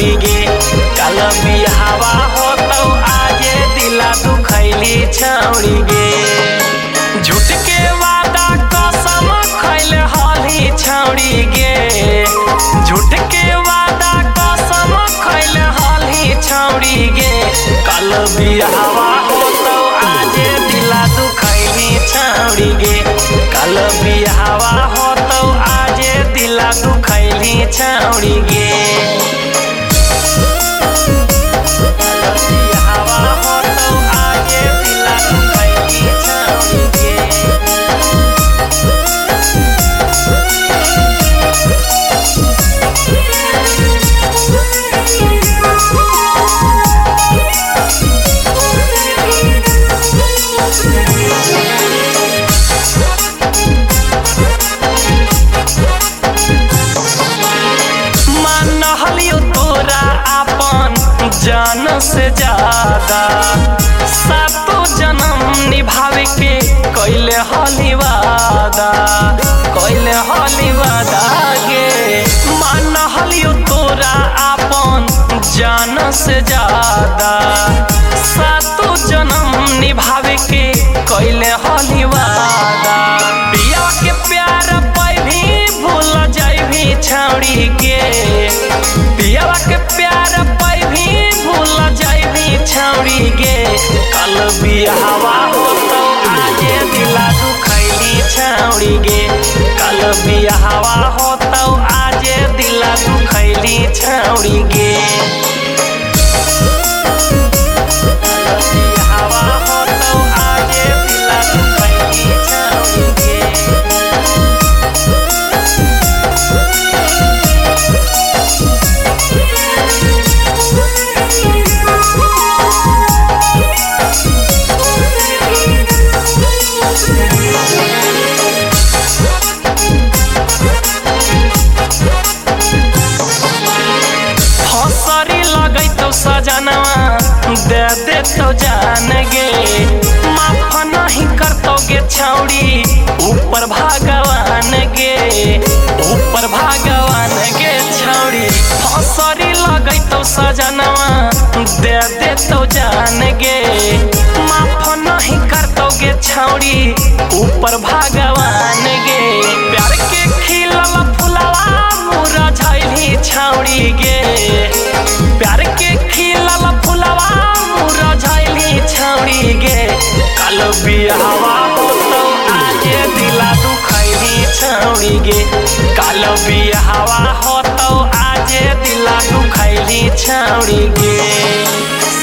छौड़ी गे कल बिहावा होतौ आजे दिला दुखैली छौड़ी गे झूठ के वादा कसम खैले हली छौड़ी गे झूठ के वादा कसम खैले हली छौड़ी गे कल बिहावा होतौ आजे दिला दुखैली छौड़ी गे कल बिहावा होतौ आजे दिला दुखैली छौड़ी गे जान से ज्यादा सातो जन्म निभावे के कैले हली वादा गे मान हलियो तोरा आपन जान से ज्यादा सातो जन्म निभावे के कैले हली वादा पिया के प्यार पैभी भूल जाइभी छौड़ी के पिया के प्यार पैभी भूल जाइभी छौड़ी गे कल बिहावा होतौ आजे दिला दुखैली छौड़ी गे कल बिहावा होतौ आजे दिला दुखैली छौड़ी गे बिहावा होतौ आजे दिला दुखैली छौड़ी गे सजनवा दे देतो जान गे माफ नहीं करतो गे छौड़ी ऊपर भगवान गे छौड़ी फसरी लगैतो सजनवा दे देतो जान गे माफ नहीं करतो गे छौड़ी ऊपर भगवान गे प्यार के खिलल फुलवा मुरझैली छौड़ी गे प्यार के खिलल फुलवा मुरझैली छौड़ी गे कल बिहावा होतौ आजे दिला दुखैली छौड़ी गे कल बिहावा होतौ आजे दिला दुखैली छौड़ी गे।